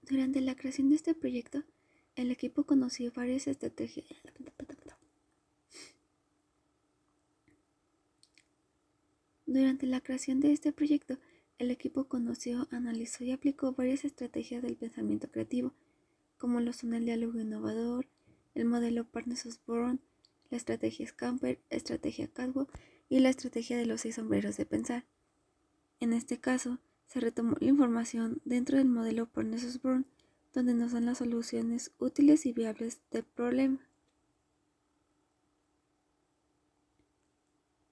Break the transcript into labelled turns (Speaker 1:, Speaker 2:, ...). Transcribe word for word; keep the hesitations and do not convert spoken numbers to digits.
Speaker 1: Durante la creación de este proyecto, el equipo conoció varias estrategias. Durante la creación de este proyecto, el equipo conoció, analizó y aplicó varias estrategias del pensamiento creativo, como lo son el diálogo innovador, el modelo Partners-Osborne, la estrategia Scamper, estrategia Catwalk y la estrategia de los seis sombreros de pensar. En este caso, se retomó la información dentro del modelo Partners-Osborne, donde nos dan las soluciones útiles y viables del problema.